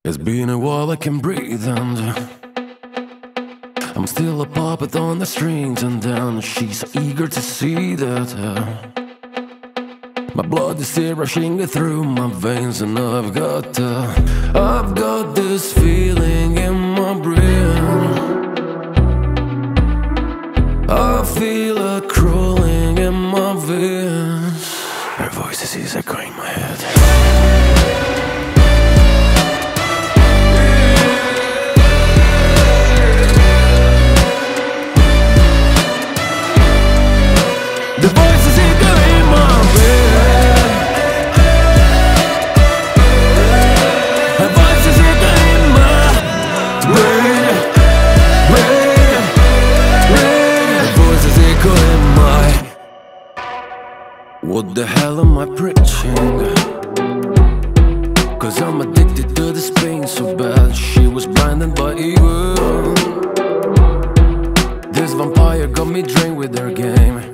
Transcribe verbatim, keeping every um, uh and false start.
It's been a while, I can breathe, and I'm still a puppet on the strings. And then she's eager to see that uh, my blood is still rushing through my veins. And I've got, uh, I've got this feeling in my brain. I feel it crawling in my veins. Her voice is echoing my head. The voices echoing my brain. The voices echoing my brain, brain, brain. The voices echoing my. What the hell am I preaching? Cause I'm addicted to this pain so bad. She was blinded by evil. This vampire got me drained with her game.